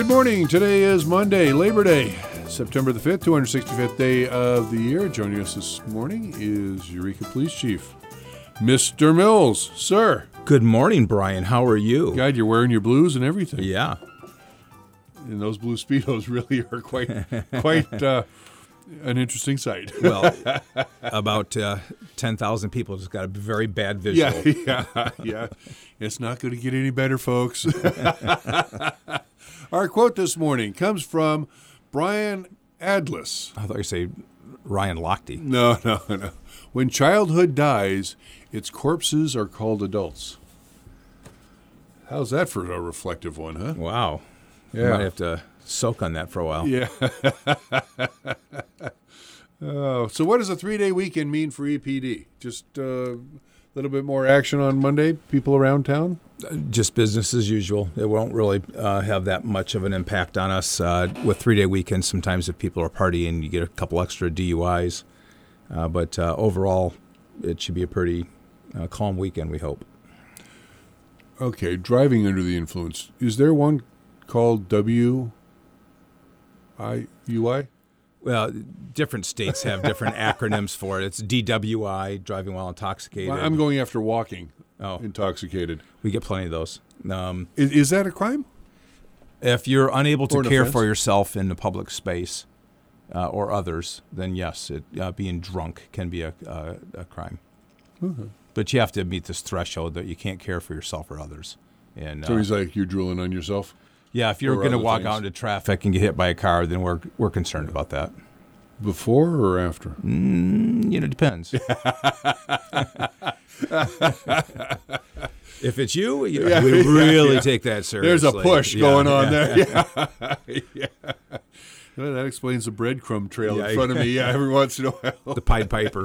morning. Today is Monday, Labor Day, September the 5th, 265th day of the year. Joining us this morning is Eureka Police Chief, Mr. Mills. Sir. Good morning, Brian. How are you? God, you're wearing your blues and everything. Yeah. And those blue Speedos really are quite an interesting sight. Well, about 10,000 people just got a very bad visual. Yeah. It's not going to get any better, folks. Our quote this morning comes from Brian Adlis. I thought you say Ryan Lochte. No. When childhood dies, its corpses are called adults. How's that for a reflective one, huh? Wow. Yeah. You might have to soak on that for a while. Yeah. So what does a 3-day weekend mean for EPD? Just a little bit more action on Monday, people around town? Just business as usual. It won't really have that much of an impact on us. With 3-day weekends, sometimes if people are partying, you get a couple extra DUIs. But overall, it should be a pretty calm weekend, we hope. Okay, driving under the influence. Is there one called WIUI? Well, different states have different acronyms for it. It's DWI, driving while intoxicated. I'm going after walking Oh, intoxicated. we get plenty of those. Is that a crime? If you're unable to Or an care offense? for yourself in the public space or others, then yes, being drunk can be a crime. Mm-hmm. But you have to meet this threshold that you can't care for yourself or others. And So he's like, you're drooling on yourself? yeah, if you're or going to other walk things. out into traffic and get hit by a car, then we're concerned about that. Before or after? Depends. If it's you, we really take that seriously. There's a push going on there. Yeah. Well, that explains the breadcrumb trail in front of me every once in a while. The Pied Piper.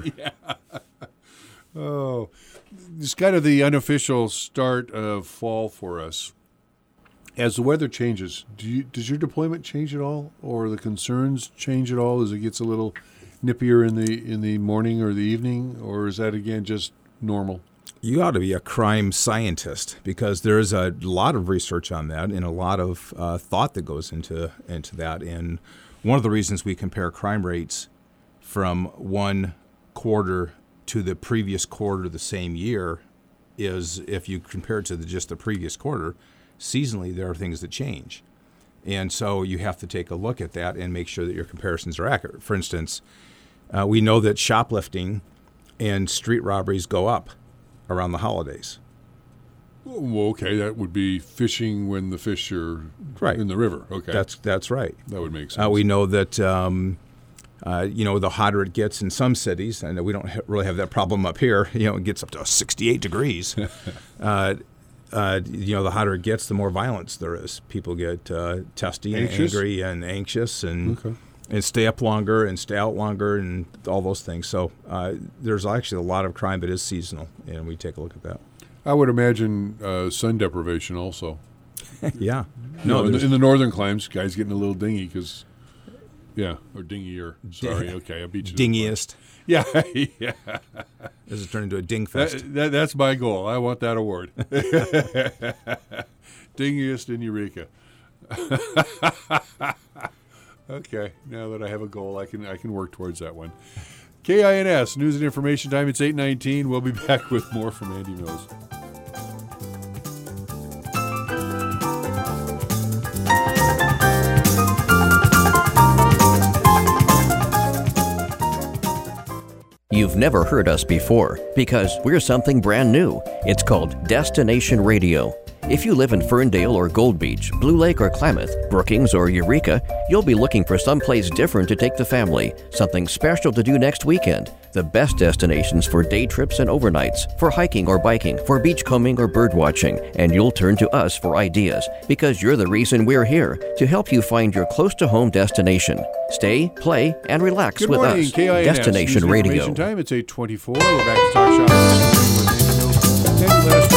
Oh, it's kind of the unofficial start of fall for us. As the weather changes, does your deployment change at all, or the concerns change at all as it gets a little nippier in the morning or the evening, or is that again just normal? You ought to be a crime scientist because there's a lot of research on that and a lot of thought that goes into that. And one of the reasons we compare crime rates from one quarter to the previous quarter the same year is if you compare it to just the previous quarter, seasonally there are things that change. And so you have to take a look at that and make sure that your comparisons are accurate. For instance, we know that shoplifting and street robberies go up around the holidays. Well, okay, that would be fishing when the fish are Right. in the river. Okay, That's right. that would make sense. We know that the hotter it gets in some cities, and we don't really have that problem up here. It gets up to 68 degrees. The hotter it gets, the more violence there is. People get testy and angry and anxious and stay up longer and stay out longer and all those things. So there's actually a lot of crime that is seasonal, and we take a look at that. I would imagine sun deprivation also. Yeah. No, in the northern climes, guys getting a little dingy because, or dingier. Sorry, okay, I beat you. Dingiest. Yeah. Does it turn into a ding fest? That's my goal. I want that award. Dingiest in Eureka. Okay, now that I have a goal, I can work towards that one. KINS, News and Information Time. It's 8:19. We'll be back with more from Andy Mills. You've never heard us before because we're something brand new. It's called Destination Radio. If you live in Ferndale or Gold Beach, Blue Lake or Klamath, Brookings or Eureka, you'll be looking for someplace different to take the family, something special to do next weekend. The best destinations for day trips and overnights, for hiking or biking, for beachcombing or bird watching, and you'll turn to us for ideas because you're the reason we're here to help you find your close-to-home destination. Stay, play, and relax Good with morning, us. KINS, Destination News and Radio. Information Time. It's 8:24. We're back to Talk Shop. Last week we had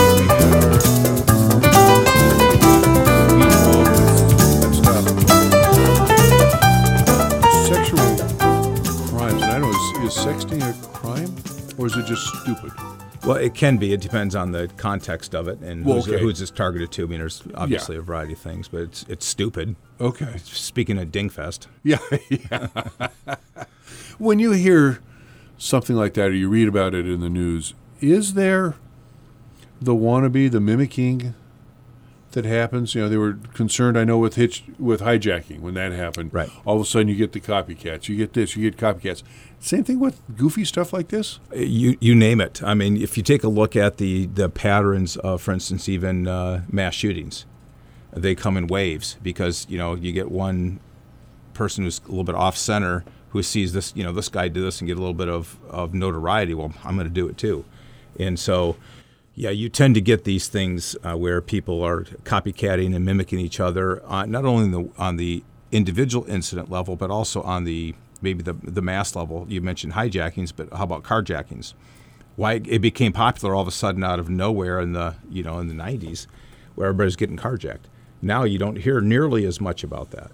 sexual crimes. And I don't know, is sexting a crime or is it just stupid? Well, it can be. It depends on the context of it and who's it's targeted to. I mean, there's obviously a variety of things, but it's stupid. Okay. Speaking of Dingfest. Yeah. When you hear something like that or you read about it in the news, is there the wannabe, the mimicking that happens? You know, they were concerned, I know, with hijacking when that happened. Right. All of a sudden you get the copycats. You get this, you get copycats. Same thing with goofy stuff like this? You name it. I mean, if you take a look at the patterns of, for instance, even mass shootings, they come in waves because, you know, you get one person who's a little bit off center who sees this, you know, this guy did this and get a little bit of notoriety. Well, I'm going to do it too. And so, yeah, you tend to get these things where people are copycatting and mimicking each other, not only on the individual incident level, but also on maybe the mass level. You mentioned hijackings, but how about carjackings? Why it became popular all of a sudden out of nowhere in the 90s, where everybody's getting carjacked. Now you don't hear nearly as much about that.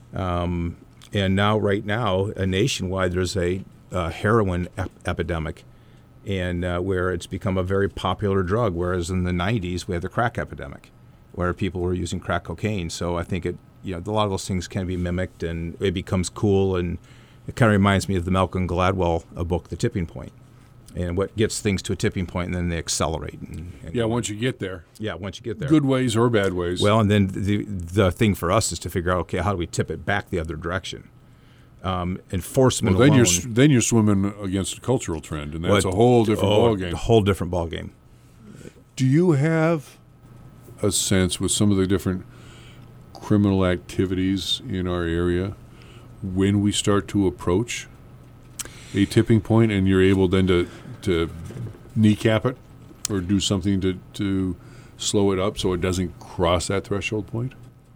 And now, right now, nationwide, there's a heroin epidemic, and where it's become a very popular drug. Whereas in the 90s, we had the crack epidemic, where people were using crack cocaine. So I think a lot of those things can be mimicked, and it becomes cool. And it kind of reminds me of the Malcolm Gladwell book, The Tipping Point, and what gets things to a tipping point, and then they accelerate. Once you get there. Yeah, once you get there. Good ways or bad ways. Well, and then the thing for us is to figure out, okay, how do we tip it back the other direction? Enforcement alone. Then you're swimming against a cultural trend, and that's a whole different ballgame. A whole different ballgame. Do you have a sense with some of the different criminal activities in our area when we start to approach a tipping point and you're able then to kneecap it or do something to slow it up so it doesn't cross that threshold point?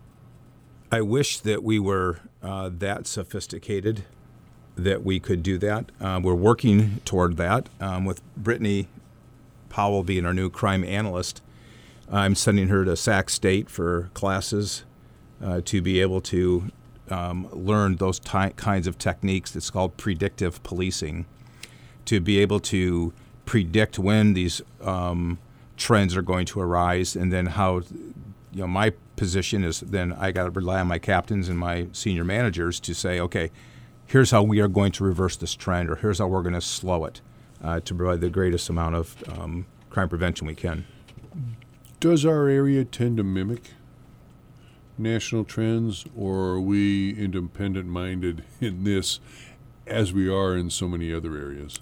I wish that we were that sophisticated that we could do that. We're working toward that with Brittany Powell being our new crime analyst. I'm sending her to Sac State for classes to be able to learn those kinds of techniques that's called predictive policing, to be able to predict when these trends are going to arise, and then how, my position is then I got to rely on my captains and my senior managers to say, okay, here's how we are going to reverse this trend, or here's how we're going to slow it to provide the greatest amount of crime prevention we can. Does our area tend to mimic national trends, or are we independent-minded in this as we are in so many other areas?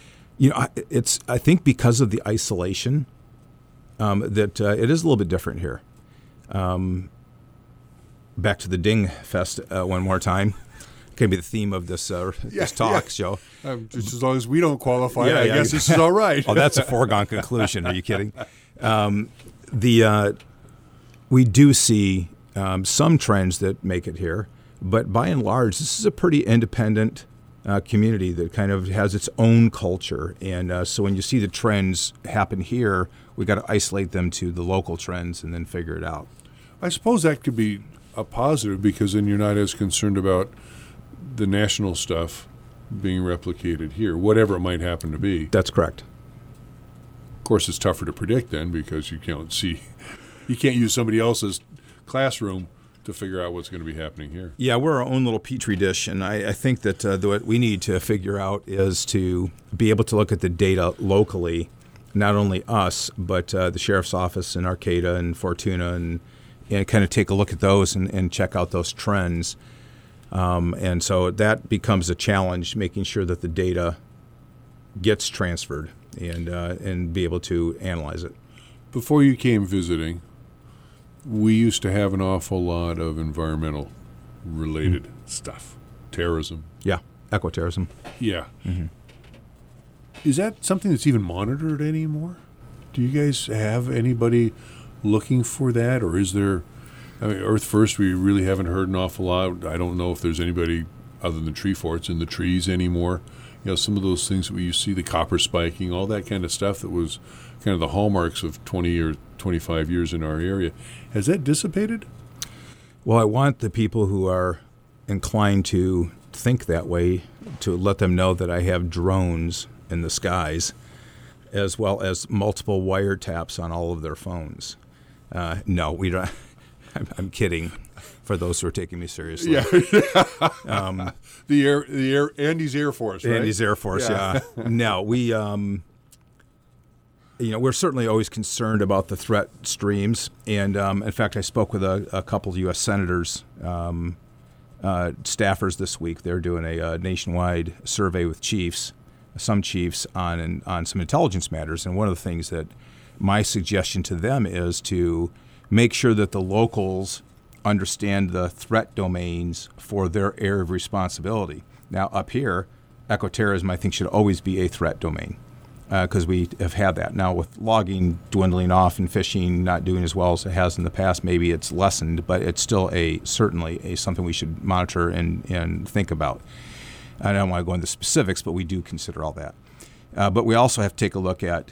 I think because of the isolation that it is a little bit different here. Back to the Ding Fest one more time. Can be the theme of this talk show. Just as long as we don't qualify, I guess this is all right. Oh, that's a foregone conclusion. Are you kidding? We do see some trends that make it here, but by and large, this is a pretty independent community that kind of has its own culture. And so when you see the trends happen here, we got to isolate them to the local trends and then figure it out. I suppose that could be a positive, because then you're not as concerned about the national stuff being replicated here, whatever it might happen to be. That's correct. Of course, it's tougher to predict then, because you can't use somebody else's classroom to figure out what's going to be happening here. Yeah, we're our own little petri dish, and I think that what we need to figure out is to be able to look at the data locally, not only us, but the sheriff's office in Arcata and Fortuna, and kind of take a look at those and check out those trends. And so that becomes a challenge, making sure that the data gets transferred and be able to analyze it. Before you came visiting, we used to have an awful lot of environmental related stuff. Terrorism. Yeah, ecoterrorism. Yeah. Mm-hmm. Is that something that's even monitored anymore? Do you guys have anybody looking for that, or is there? I mean, Earth First, we really haven't heard an awful lot. I don't know if there's anybody other than tree forts in the trees anymore. Some of those things that we used to see, the copper spiking, all that kind of stuff that was kind of the hallmarks of 20 or 25 years in our area. Has that dissipated? Well, I want the people who are inclined to think that way to let them know that I have drones in the skies. as well as multiple wiretaps on all of their phones. No, we don't. I'm kidding. For those who are taking me seriously, Yeah. Andy's Air Force, right? Andy's Air Force, yeah. No, we, we're certainly always concerned about the threat streams, and in fact, I spoke with a couple of U.S. senators, staffers this week. They're doing a nationwide survey with some chiefs on some intelligence matters, and one of the things that my suggestion to them is to make sure that the locals understand the threat domains for their area of responsibility. Now, up here, ecoterrorism, I think, should always be a threat domain because we have had that. Now, with logging dwindling off and fishing not doing as well as it has in the past, maybe it's lessened, but it's still certainly something we should monitor and think about. I don't want to go into specifics, but we do consider all that. But we also have to take a look at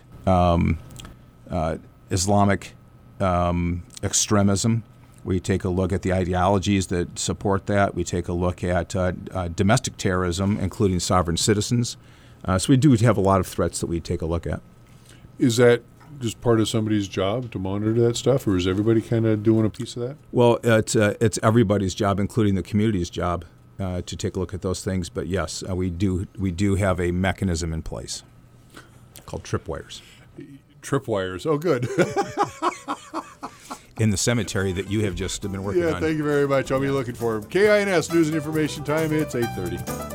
Islamic extremism. We take a look at the ideologies that support that. We take a look at domestic terrorism, including sovereign citizens. So we do have a lot of threats that we take a look at. Is that just part of somebody's job to monitor that stuff, or is everybody kind of doing a piece of that? Well, it's everybody's job, including the community's job, to take a look at those things. But yes, we do have a mechanism in place called tripwires. Tripwires. Oh, good. In the cemetery that you have just been working on. Yeah, thank you very much. I'll be looking for them. KINS News and Information Time. It's 8:30.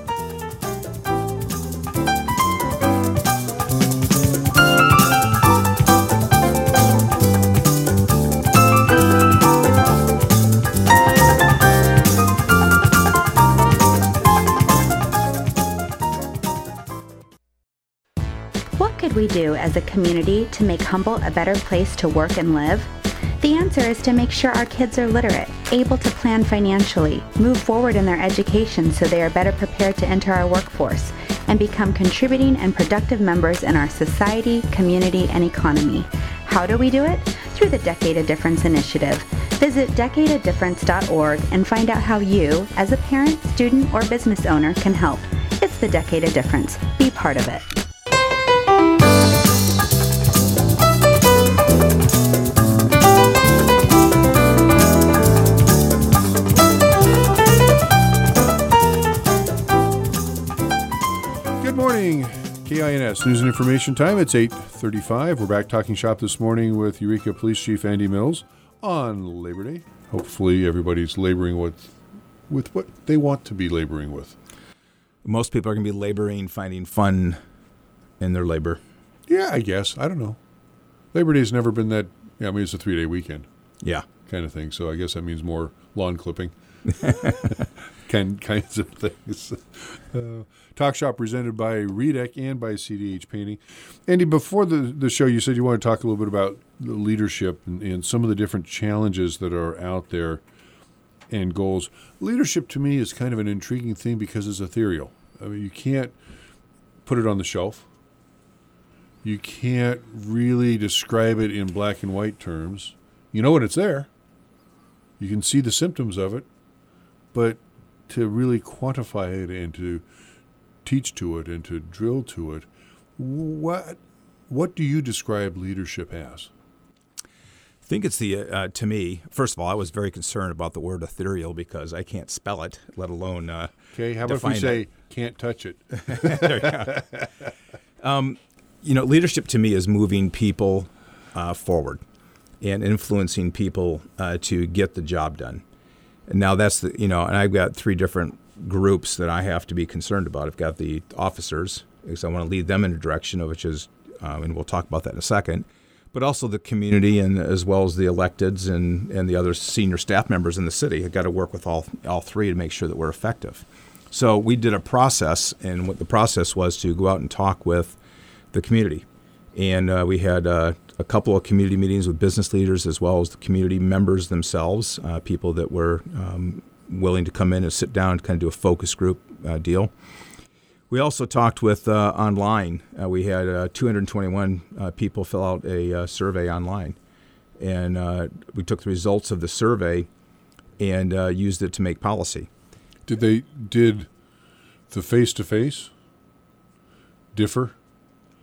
What could we do as a community to make Humble a better place to work and live? The answer is to make sure our kids are literate, able to plan financially, move forward in their education so they are better prepared to enter our workforce, and become contributing and productive members in our society, community, and economy. How do we do it? Through the Decade of Difference initiative. Visit decadeofdifference.org and find out how you, as a parent, student, or business owner, can help. It's the Decade of Difference. Be part of it. Good morning, KINS News and Information Time. It's 8:35. We're back talking shop this morning with Eureka Police Chief Andy Mills on Labor Day. Hopefully everybody's laboring with what they want to be laboring with. Most people are going to be laboring, finding fun in their labor. Yeah, I guess. I don't know. Labor Day's never been that, it's a 3-day weekend. Yeah. Kind of thing. So I guess that means more lawn clipping. kinds of things. Talk Shop presented by Redec and by CDH Painting. Andy, before the show, you said you want to talk a little bit about the leadership and some of the different challenges that are out there and goals. Leadership to me is kind of an intriguing thing because it's ethereal. I mean, you can't put it on the shelf. You can't really describe it in black and white terms. You know when it's there. You can see the symptoms of it, but to really quantify it and to teach to it and to drill to it, what do you describe leadership as? I think it's to me, first of all, I was very concerned about the word ethereal because I can't spell it, let alone okay, how about if we say can't touch it? There you go. Leadership to me is moving people forward and influencing people to get the job done. And now that's and I've got 3 different groups that I have to be concerned about. I've got the officers, because I want to lead them in a direction, which is, and we'll talk about that in a second, but also the community and as well as the electeds and the other senior staff members in the city. I've got to work with all 3 to make sure that we're effective. So we did a process, and what the process was to go out and talk with the community. And we had a couple of community meetings with business leaders as well as the community members themselves, people that were willing to come in and sit down and kind of do a focus group deal. We also talked with online. We had 221 people fill out a survey online. And we took the results of the survey and used it to make policy. Did the face-to-face differ?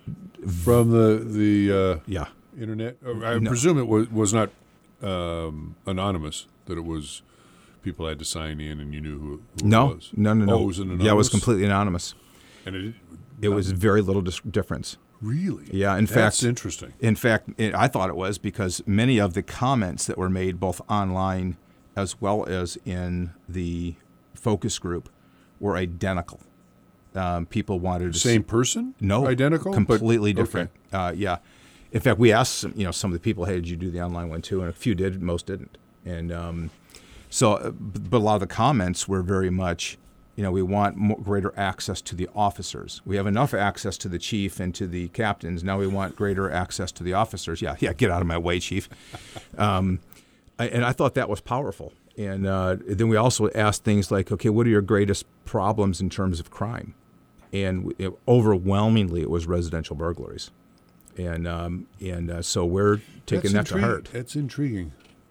from the Yeah. internet? I presume it was not anonymous, that it was people had to sign in and you knew who No, it was. no. Oh, it was anonymous? Yeah, it was completely anonymous. And It was very little difference. Really? Yeah, in That's fact, interesting. In fact, I thought it was because many of the comments that were made both online as well as in the focus group were identical. People wanted to Same person? No, Identical? completely But- different. Yeah, in fact, we asked some of the people, "Hey, did you do the online one too?" And a few did, most didn't. And but a lot of the comments were very much, we want greater access to the officers. We have enough access to the chief and to the captains. Now we want greater access to the officers. Yeah, get out of my way, chief. And I thought that was powerful. And then we also asked things like, okay, what are your greatest problems in terms of crime? And overwhelmingly, it was residential burglaries. And so we're taking that to heart. That's intriguing.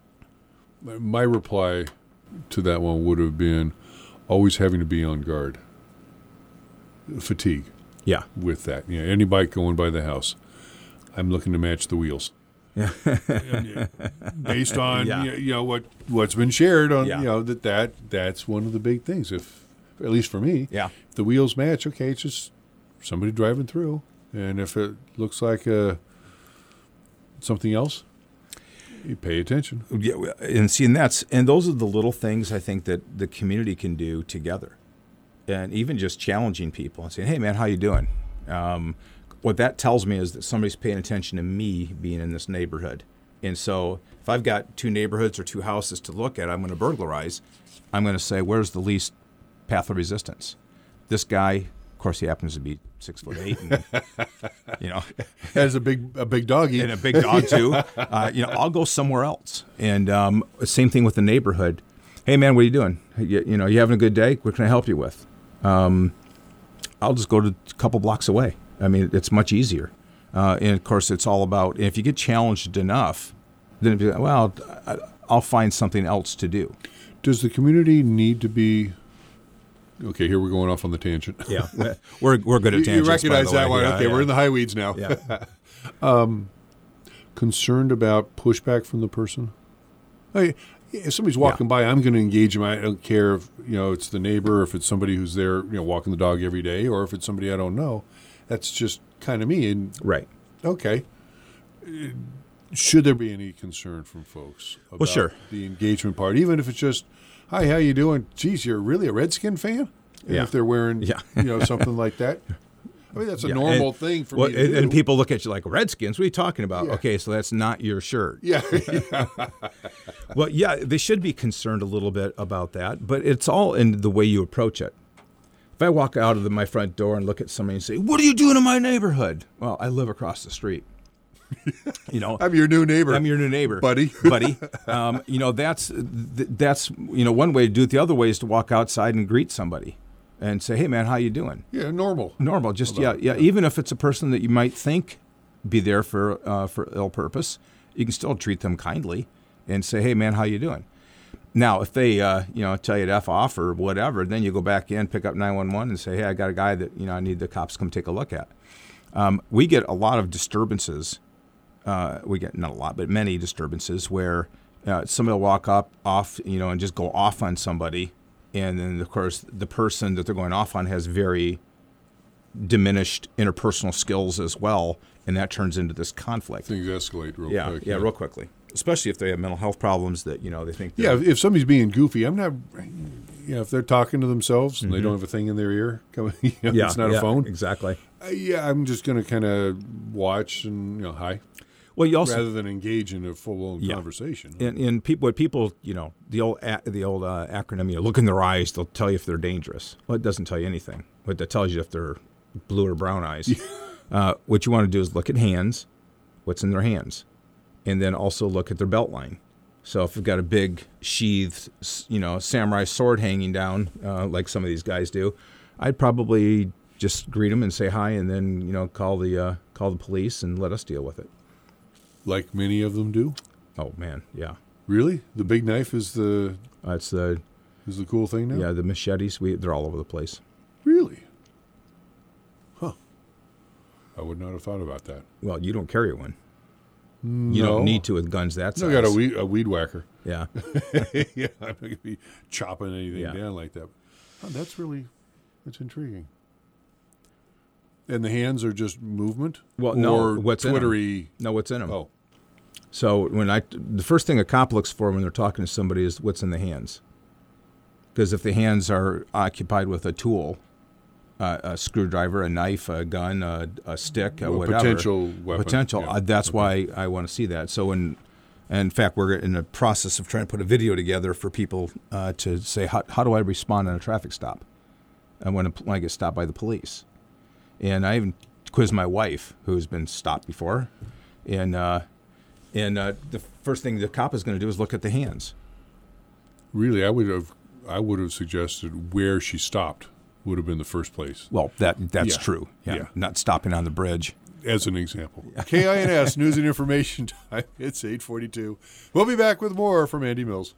My reply to that one would have been always having to be on guard. Fatigue Yeah. with that. Any bike going by the house, I'm looking to match the wheels. Yeah. Based on Yeah. what's been shared on Yeah. that's one of the big things. If at least for me, Yeah. if the wheels match, okay, it's just somebody driving through. And if it looks like something else, you pay attention. Yeah, and those are the little things I think that the community can do together, and even just challenging people and saying, "Hey, man, how you doing?" What that tells me is that somebody's paying attention to me being in this neighborhood, and so if I've got 2 neighborhoods or 2 houses to look at, I'm going to burglarize. I'm going to say, "Where's the least path of resistance?" This guy, of course, he happens to be 6'8", and As a big doggy and a big dog too. I'll go somewhere else. And same thing with the neighborhood. Hey man, what are you doing? You having a good day? What can I help you with? I'll just go to a couple blocks away. I mean, it's much easier. And of course, it's all about if you get challenged enough, then it'd be like, well, I'll find something else to do. Does the community need to be? Okay, here we're going off on the tangent. Yeah, we're good at tangents. You recognize by the that way. one? Yeah, Okay, yeah. we're in the high weeds now. Yeah. Concerned about pushback from the person. If somebody's walking by, I'm going to engage them. I don't care if it's the neighbor, or if it's somebody who's there, walking the dog every day, or if it's somebody I don't know. That's just kind of me. And Right. okay, should there be any concern from folks about sure. the engagement part, even if it's just, "Hi, how you doing? Geez, you're really a Redskin fan?" And Yeah. if they're wearing, Yeah. something like that. I mean, that's a Yeah, normal and- thing for well, me to do. and people look at you like, Redskins? What are you talking about? Yeah. Okay, so that's not your shirt. Yeah. Well, yeah, they should be concerned a little bit about that, but it's all in the way you approach it. If I walk out of my front door and look at somebody and say, "What are you doing in my neighborhood?" Well, I live across the street. I'm your new neighbor. I'm your new neighbor, buddy. That's one way to do it. The other way is to walk outside and greet somebody, and say, "Hey, man, how you doing?" Yeah, normal. Normal, just Even if it's a person that you might think be there for ill purpose, you can still treat them kindly and say, "Hey, man, how you doing?" Now, if they tell you to F off or whatever, then you go back in, pick up 911, and say, "Hey, I got a guy that I need the cops to come take a look at." We get a lot of disturbances. We get not a lot, but many disturbances where somebody will walk off, and just go off on somebody. And then, of course, the person that they're going off on has very diminished interpersonal skills as well, and that turns into this conflict. Things escalate real quick. Yeah, real quickly. Especially if they have mental health problems that, they think. Yeah, if somebody's being goofy, I'm not. If they're talking to themselves and they don't have a thing in their ear, it's not a phone. Exactly. I'm just going to kind of watch and hi. Well, you also rather than engage in a full-blown conversation. And people, the old acronym, look in their eyes, they'll tell you if they're dangerous. Well, it doesn't tell you anything. What that tells you if they're blue or brown eyes. What you want to do is look at hands, what's in their hands, and then also look at their belt line. So if you've got a big sheathed, samurai sword hanging down, like some of these guys do, I'd probably just greet them and say hi, and then call the police and let us deal with it. Like many of them do. Oh man, yeah. Really, the big knife is the cool thing now. Yeah, the machetes. They're all over the place. Really? Huh. I would not have thought about that. Well, you don't carry one. You No. don't need to with guns that size. I got a weed whacker. Yeah. Yeah, I'm not going to be chopping anything Yeah. down like that. Oh, that's intriguing. And the hands are just movement? Well, no, or what's in 'em? twittery? No, what's in them? Oh, So the first thing a cop looks for when they're talking to somebody is what's in the hands. Because if the hands are occupied with a tool, a screwdriver, a knife, a gun, a stick, a whatever. potential weapon. Potential. Yeah. That's why I want to see that. So in fact, we're in the process of trying to put a video together for people to say, how do I respond on a traffic stop and when I get stopped by the police? And I even quizzed my wife, who's been stopped before, and the first thing the cop is going to do is look at the hands. Really, I would have suggested where she stopped would have been the first place, Well, that's Yeah. true. Yeah. Not stopping on the bridge. as an example. KINS News and Information Time. It's 8:42. We'll be back with more from Andy Mills.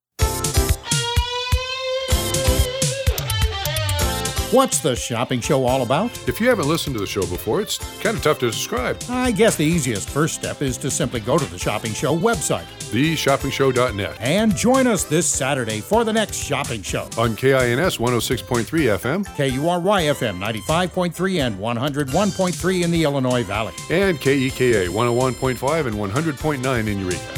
What's the shopping show all about? If you haven't listened to the show before, it's kind of tough to describe. I guess the easiest first step is to simply go to the Shopping Show website TheShoppingShow.net. and join us this Saturday for the next shopping show. On KINS 106.3 FM KURY FM 95.3 and 101.3 in the Illinois Valley. and KEKA 101.5 and 100.9 in Eureka.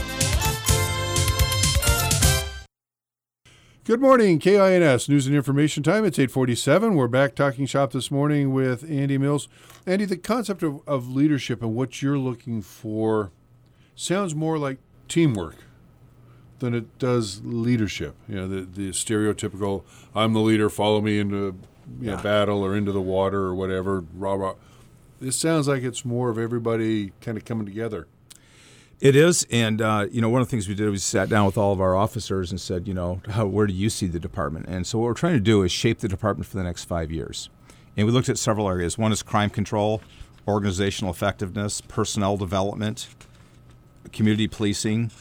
Good morning, KINS News and Information Time. It's 8:47. We're back talking shop this morning with Andy Mills. Andy, the concept of leadership and what you're looking for sounds more like teamwork than it does leadership. You know, the stereotypical, I'm the leader, follow me into battle or into the water or whatever, rah, rah. This sounds like it's more of everybody kind of coming together. It is, and one of the things we did was sat down with all of our officers and said, where do you see the department? And so what we're trying to do is shape the department for the next 5 years. And we looked at several areas. One is crime control, organizational effectiveness, personnel development, community policing,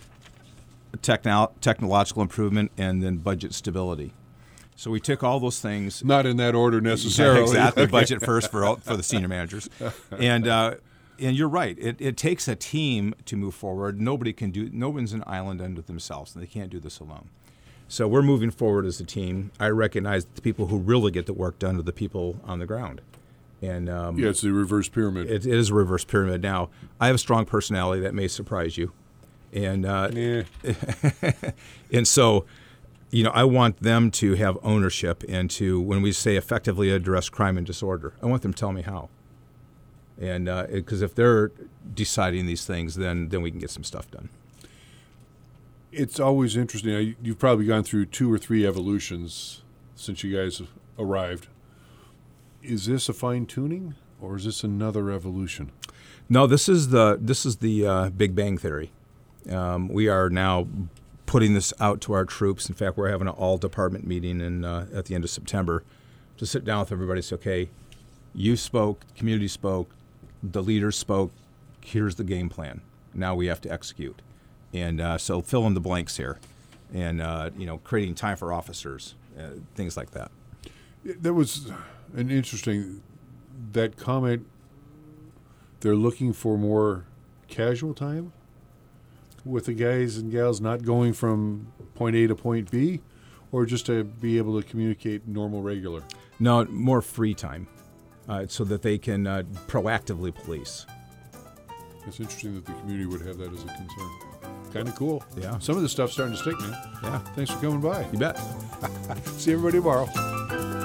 technological improvement, and then budget stability. So we took all those things. Not in that order necessarily. Exactly. Budget first for the senior managers. And you're right. It takes a team to move forward. No one's an island unto themselves, and they can't do this alone. So we're moving forward as a team. I recognize the people who really get the work done are the people on the ground. And Yeah, it's the reverse pyramid. it is a reverse pyramid. Now, I have a strong personality that may surprise you. And Yeah. and so, I want them to have ownership and to, when we say effectively address crime and disorder, I want them to tell me how. And because if they're deciding these things, then we can get some stuff done. It's always interesting. You've probably gone through 2 or 3 evolutions since you guys arrived. Is this a fine tuning, or is this another evolution? No, this is the Big Bang Theory. We are now putting this out to our troops. In fact, we're having an all-department meeting at the end of September to sit down with everybody and say, okay, you spoke, community spoke, the leaders spoke, here's the game plan. Now we have to execute. And so fill in the blanks here. And, creating time for officers, things like that. That was an interesting, that comment, they're looking for more casual time with the guys and gals not going from point A to point B, or just to be able to communicate normal, regular? No, more free time so that they can proactively police. It's interesting that the community would have that as a concern. Kind of cool. Yeah. Some of this stuff's starting to stick, man. Yeah, Thanks for coming by. you bet. See everybody tomorrow.